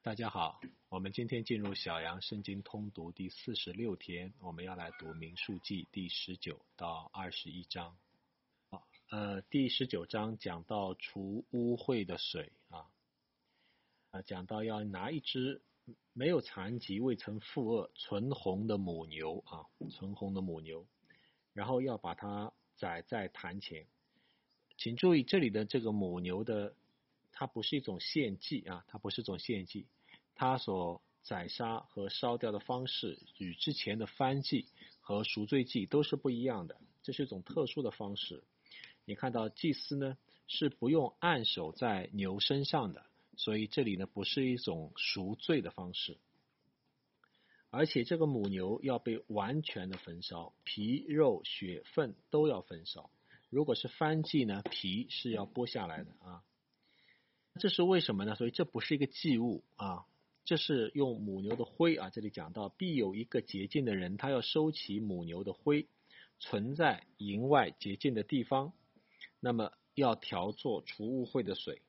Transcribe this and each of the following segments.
大家好，我们今天进入小羊圣经通读第46天，我们要来读民数记第19到21章。第19章讲到除污秽的水讲到要拿一只没有残疾、未曾负恶、纯红的母牛然后要把它宰在坛前。请注意这里的这个母牛的，它不是一种献祭它所宰杀和烧掉的方式与之前的燔祭和赎罪祭都是不一样的，这是一种特殊的方式。你看到祭司呢是不用按手在牛身上的，所以这里呢不是一种赎罪的方式。而且这个母牛要被完全的焚烧，皮肉血粪都要焚烧。如果是燔祭呢，皮是要剥下来的这是为什么呢？所以这不是一个祭物这是用母牛的灰这里讲到必有一个洁净的人，他要收起母牛的灰，存在营外洁净的地方，那么要调作除污秽的水。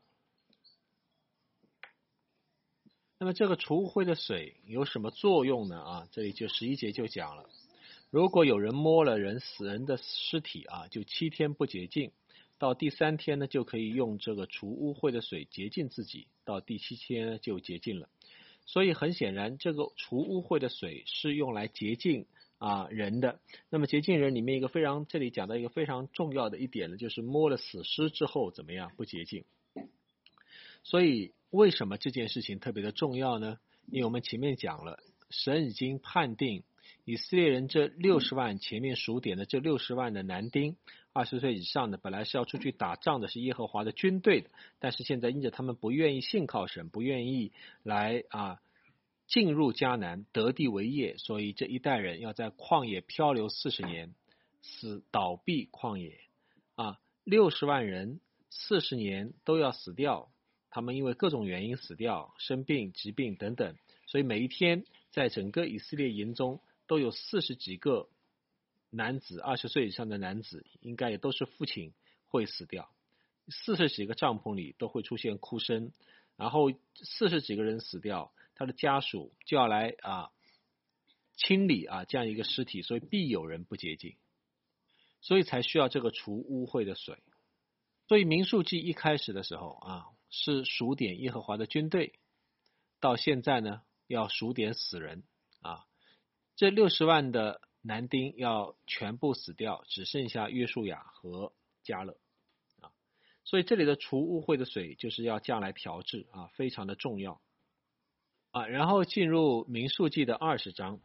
那么这个除污秽的水有什么作用呢？这里就11节就讲了，如果有人摸了死人的尸体就7天不洁净，到第3天呢就可以用这个除污秽的水洁净自己，到第7天呢就洁净了。所以很显然这个除污秽的水是用来洁净人的。那么洁净人里面这里讲到一个非常重要的一点呢，就是摸了死尸之后怎么样不洁净。所以为什么这件事情特别的重要呢？因为我们前面讲了，神已经判定以色列人这60万前面数点的这60万的男丁20岁以上的，本来是要出去打仗的，是耶和华的军队的，但是现在因着他们不愿意信靠神，不愿意来进入迦南得地为业，所以这一代人要在旷野漂流40年，倒闭旷野60万人40年都要死掉，他们因为各种原因死掉，生病疾病等等，所以每一天在整个以色列营中都有40几个男子，20岁以上的男子应该也都是父亲会死掉，40几个帐篷里都会出现哭声，然后40几个人死掉，他的家属就要来清理这样一个尸体，所以必有人不洁净，所以才需要这个除污秽的水。所以民数记一开始的时候是数点耶和华的军队，到现在呢要数点死人这60万的男丁要全部死掉，只剩下约书亚和迦勒所以这里的除污秽的水就是要这样来调制非常的重要然后进入民数记的20章，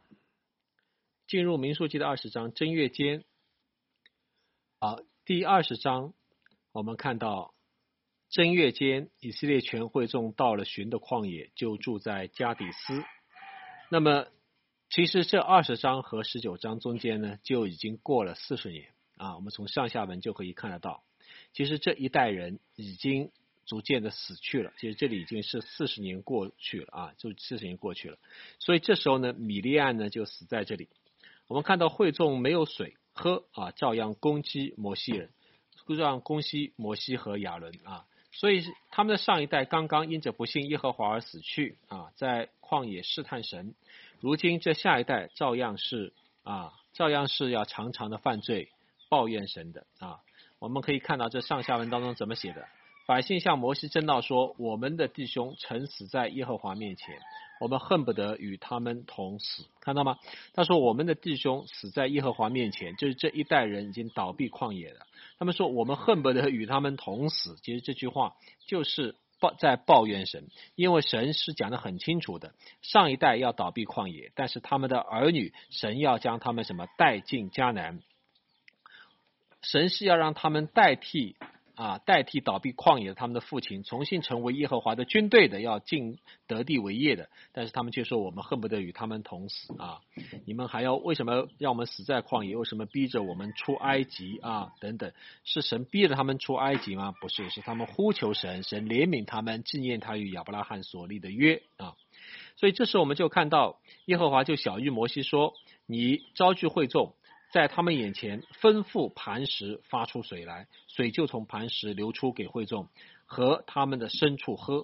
正月间第20章我们看到正月间以色列全会众到了寻的旷野，就住在加底斯。那么其实这20章和19章中间呢就已经过了40年我们从上下文就可以看得到，其实这一代人已经逐渐的死去了，其实这里已经是40年过去了就40年过去了。所以这时候呢米利暗呢就死在这里。我们看到会众没有水喝照样攻击摩西和亚伦所以他们的上一代刚刚因着不信耶和华而死去在旷野试探神，如今这下一代照样是要常常的犯罪抱怨神的我们可以看到这上下文当中怎么写的，百姓向摩西争闹说，我们的弟兄曾死在耶和华面前，我们恨不得与他们同死。看到吗？他说我们的弟兄死在耶和华面前，就是这一代人已经倒闭旷野了，他们说我们恨不得与他们同死。其实这句话就是在抱怨神，因为神是讲得很清楚的，上一代要倒闭旷野，但是他们的儿女神要将他们带进迦南，神是要让他们代替倒闭旷野的他们的父亲，重新成为耶和华的军队的，要进得地为业的，但是他们却说我们恨不得与他们同死你们还要为什么让我们死在旷野？为什么逼着我们出埃及等等？是神逼着他们出埃及吗？不是，是他们呼求神，神怜悯他们，纪念他与亚伯拉罕所立的约所以这时候我们就看到耶和华就晓谕摩西说，你召聚会众，在他们眼前吩咐磐石发出水来，水就从磐石流出给会众和他们的牲畜喝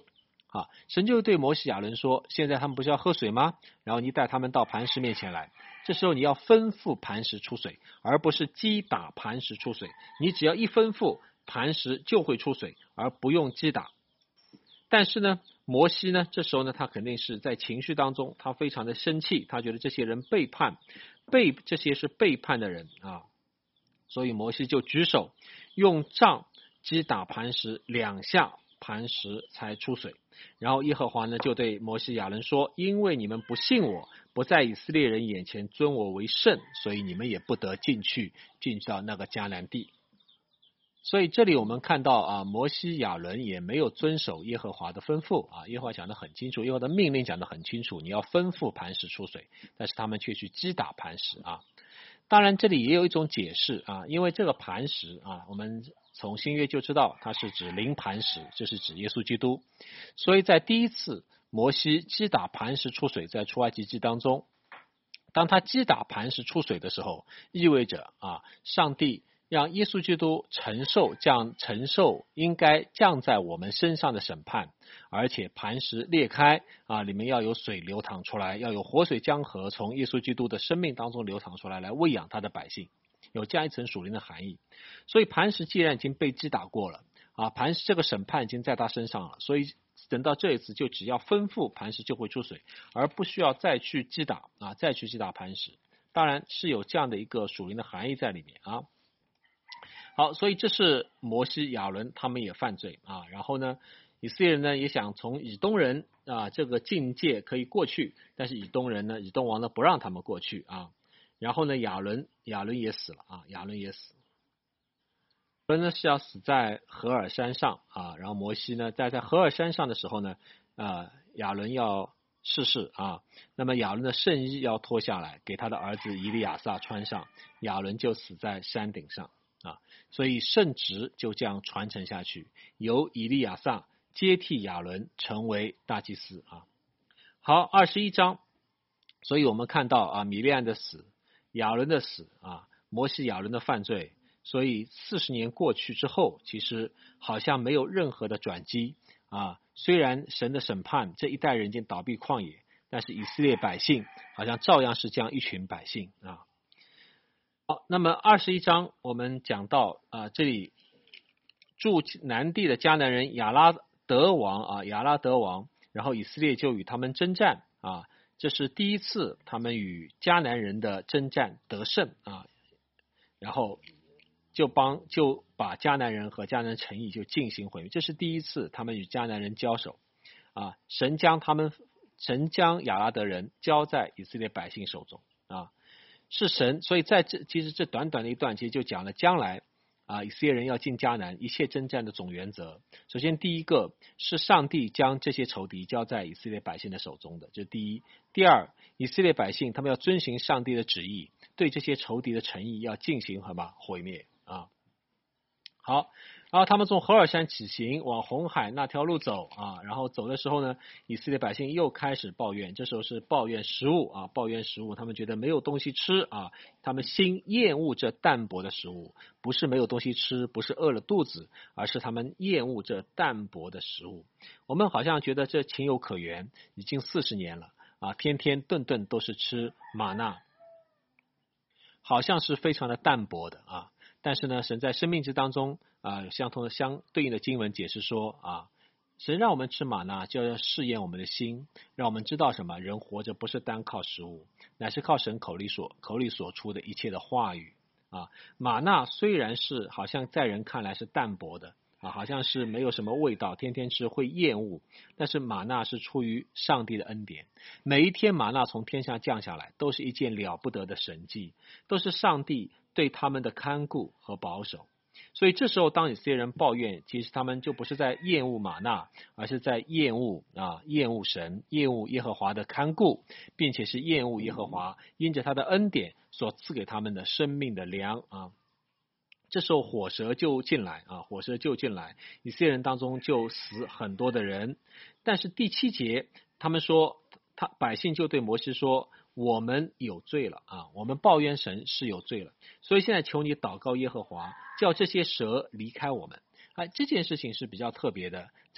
神就对摩西亚伦说，现在他们不是要喝水吗？然后你带他们到磐石面前来，这时候你要吩咐磐石出水，而不是击打磐石出水，你只要一吩咐，磐石就会出水，而不用击打。但是呢，摩西呢，这时候呢，他肯定是在情绪当中，他非常的生气，他觉得这些人背叛，这些是背叛的人啊，所以摩西就举手用杖击打磐石2下，磐石才出水。然后耶和华呢就对摩西亚伦说，因为你们不信我，不在以色列人眼前尊我为圣，所以你们也不得进到那个迦南地。所以这里我们看到摩西亚伦也没有遵守耶和华的吩咐耶和华讲得很清楚，耶和华的命令讲得很清楚，你要吩咐磐石出水，但是他们却去击打磐石当然这里也有一种解释因为这个磐石我们从新约就知道它是指灵磐石，这是指耶稣基督。所以在第一次摩西击打磐石出水，在出埃及记当中，当他击打磐石出水的时候，意味着上帝让耶稣基督承受应该降在我们身上的审判，而且磐石裂开里面要有水流淌出来，要有活水江河从耶稣基督的生命当中流淌出来，来喂养他的百姓，有这样一层属灵的含义。所以磐石既然已经被击打过了磐石这个审判已经在他身上了，所以等到这一次就只要吩咐磐石就会出水，而不需要再去击打磐石。当然是有这样的一个属灵的含义在里面好，所以这是摩西亚伦他们也犯罪然后呢，以色列人呢也想从以东人这个境界可以过去，但是以东王呢不让他们过去然后呢亚伦也死了亚伦也死。亚伦呢是要死在何珥山上然后摩西呢在何珥山上的时候呢亚伦要逝世那么亚伦的圣衣要脱下来给他的儿子以利亚撒穿上，亚伦就死在山顶上所以圣职就这样传承下去，由以利亚撒接替亚伦成为大祭司好，21章，所以我们看到米利暗的死，亚伦的死摩西亚伦的犯罪，所以40年过去之后，其实好像没有任何的转机虽然神的审判这一代人已经倒闭旷野，但是以色列百姓好像照样是这样一群百姓好，那么21章我们讲到这里住南地的迦南人亚拉德王，然后以色列就与他们征战这是第一次他们与迦南人的征战得胜然后就把迦南人和迦南城邑就进行毁灭，这是第一次他们与迦南人交手神将亚拉德人交在以色列百姓手中是神，所以其实这短短的一段其实就讲了将来以色列人要进迦南一切征战的总原则。首先第一个是上帝将这些仇敌交在以色列百姓的手中的，这是第一。第二，以色列百姓他们要遵行上帝的旨意，对这些仇敌的诚意要进行毁灭好，然后他们从何珥山起行，往红海那条路走然后走的时候呢，以色列百姓又开始抱怨，这时候是抱怨食物他们觉得没有东西吃他们心厌恶这淡薄的食物，不是没有东西吃，不是饿了肚子，而是他们厌恶这淡薄的食物。我们好像觉得这情有可原，已经40年了天天顿顿都是吃玛纳，好像是非常的淡薄的但是呢，神在生命之当中相对应的经文解释说神让我们吃玛纳，就要试验我们的心，让我们知道什么？人活着不是单靠食物，乃是靠神口里所出的一切的话语玛纳虽然是好像在人看来是淡薄的好像是没有什么味道，天天吃会厌恶，但是玛纳是出于上帝的恩典，每一天玛纳从天下降下来，都是一件了不得的神迹，都是上帝对他们的看顾和保守。所以这时候当以色列人抱怨，其实他们就不是在厌恶玛纳，而是在厌恶神，厌恶耶和华的看顾，并且是厌恶耶和华因着他的恩典所赐给他们的生命的粮这时候火蛇就进来以色列人当中就死很多的人。但是第7节他们说，百姓就对摩西说，我们有罪了我们抱怨神是有罪了，所以现在求你祷告耶和华，叫这些蛇离开我们这件事情是比较特别的，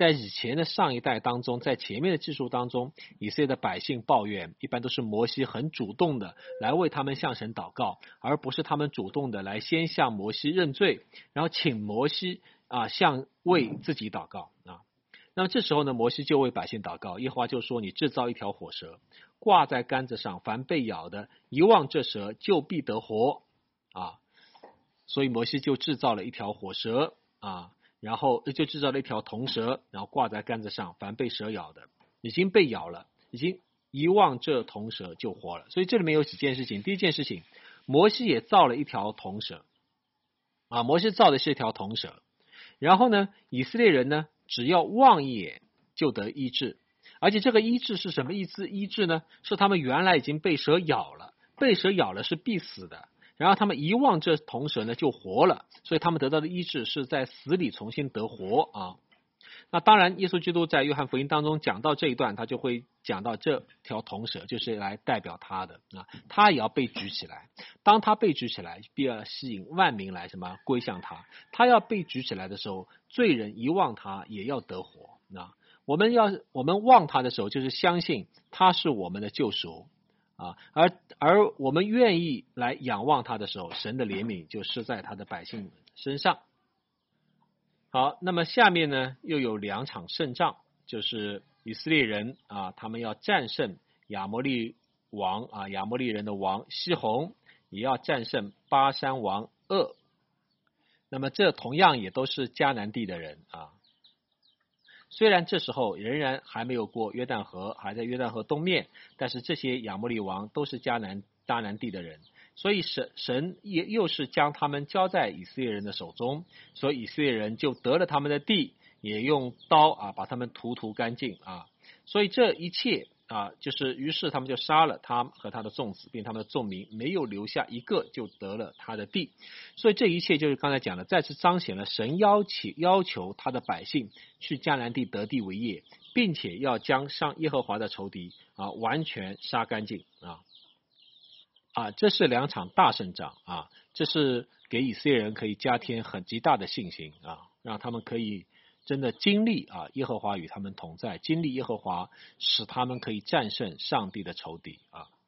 在以前的上一代当中，在前面的记述当中，以色列的百姓抱怨，一般都是摩西很主动的来为他们向神祷告，而不是他们主动的来先向摩西认罪，然后请摩西向为自己祷告啊。那么这时候呢，摩西就为百姓祷告，耶和华就说：你制造一条火蛇，挂在杆子上，凡被咬的，一望这蛇，就必得活啊。所以摩西就制造了一条火蛇啊，然后就制造了一条铜蛇，然后挂在杆子上，凡被蛇咬的，已经被咬了，已经一望这铜蛇就活了。所以这里面有几件事情，第一件事情，摩西也造了一条铜蛇啊，摩西造的是一条铜蛇，然后呢，以色列人呢，只要望一眼就得医治，而且这个医治是什么意思？医治呢，是他们原来已经被蛇咬了，被蛇咬了是必死的，然后他们一望这铜蛇呢就活了，所以他们得到的医治是在死里重新得活啊。那当然，耶稣基督在约翰福音当中讲到这一段，他就会讲到这条铜蛇就是来代表他的啊，他也要被举起来。当他被举起来，必要吸引万民来什么归向他。他要被举起来的时候，罪人一望他也要得活啊。我们望他的时候，就是相信他是我们的救赎啊，而我们愿意来仰望他的时候，神的怜悯就施在他的百姓身上。好，那么下面呢又有两场胜仗，就是以色列人他们要战胜亚摩利王亚摩利人的王西宏，也要战胜巴山王噩。那么这同样也都是迦南地的人啊。虽然这时候仍然还没有过约旦河，还在约旦河东面，但是这些亚摩利王都是迦南地的人，所以神又是将他们交在以色列人的手中，所以以色列人就得了他们的地，也用刀把他们屠干净啊。所以这一切就是于是他们就杀了他和他的众子，并他们的众民，没有留下一个，就得了他的地。所以这一切就是刚才讲的，再次彰显了神要求他的百姓去迦南地得地为业，并且要将上耶和华的仇敌完全杀干净这是两场大胜仗这是给以色列人可以加添很极大的信心让他们可以真的经历耶和华与他们同在，经历耶和华使他们可以战胜上帝的仇敌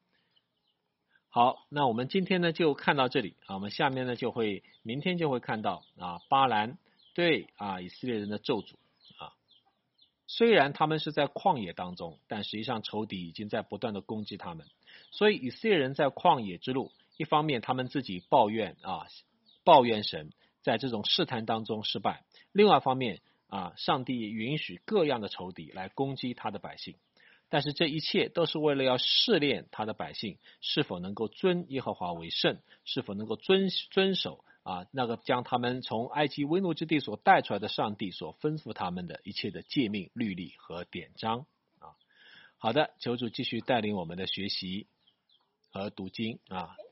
好，那我们今天呢就看到这里我们下面呢明天就会看到巴兰对以色列人的咒诅虽然他们是在旷野当中，但实际上仇敌已经在不断的攻击他们，所以以色列人在旷野之路，一方面他们自己抱怨神在这种试探当中失败，另外一方面上帝允许各样的仇敌来攻击他的百姓，但是这一切都是为了要试炼他的百姓是否能够尊耶和华为圣，是否能够遵守那个将他们从埃及为奴之地所带出来的上帝所吩咐他们的一切的诫命、律例和典章好的，求主继续带领我们的学习和读经